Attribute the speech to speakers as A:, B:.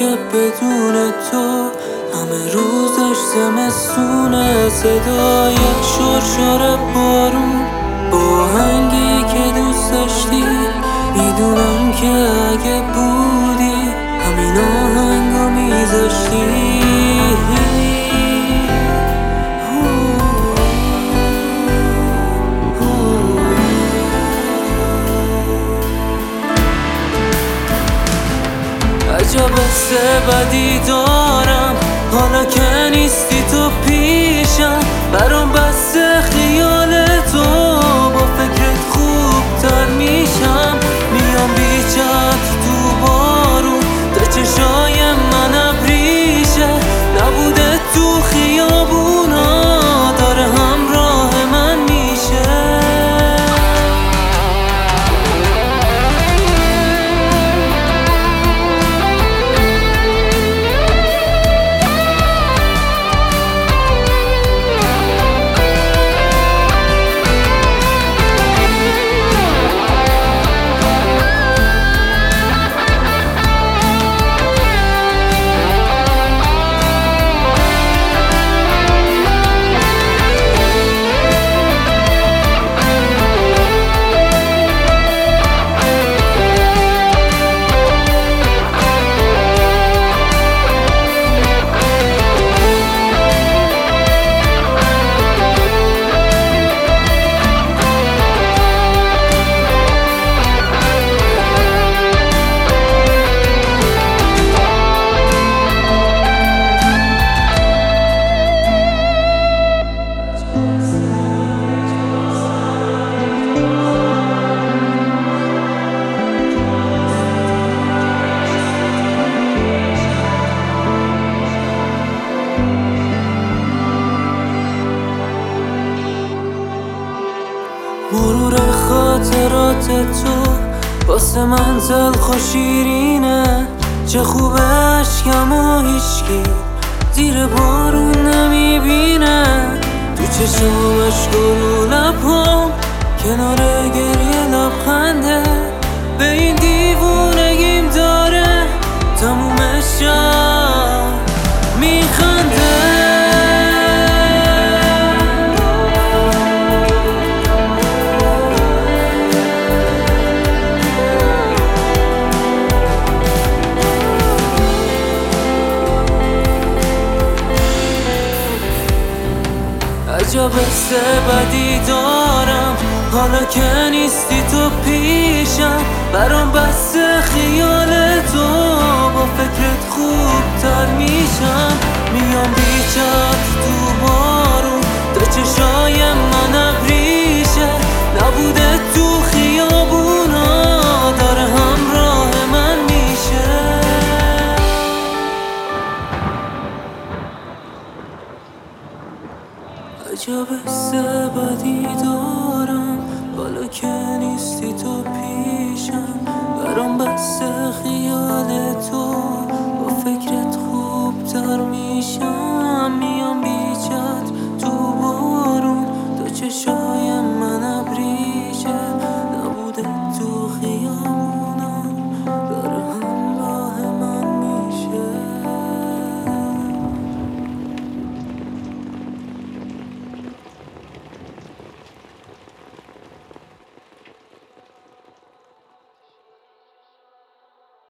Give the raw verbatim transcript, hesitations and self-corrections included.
A: که بدون تو همه روز داشت زمستونه. صدای شرشر بارون با آهنگی که دوست داشتی، میدونم که اگه بودی همین آهنگو میذاشتی. عجب حس بدی دارم حالا که نیستی تو پیشم، برام بس خیال تو با فکرت خوب تر میشم. میام بیچت تو بارون تا چشای من ابریشه، نبوده تو خیابونا داره همراه من میشه. مرور خاطرات تو واسه من تلخ و شیرینه. چه خوبه عشقم و هیچکی زیر بارون نمیبینه. تو چشم عشق و رو لبام کنار گریه لبخنده. به این دیوونگیم داره تموم شب میخنده. عجب حس بدی دارم حالا که نیستی تو پیشم، برام بس خیال تو با فکرت خوب تر میشم. میام بیچت تو بارون تا چشای من ابریشه، نبوده تو خیابونا داره همراه من میشه. عجب حس بدی دارم حالا که نیستی تو پیشم، برام بس خیال تو با فکرت خوب تر میشم.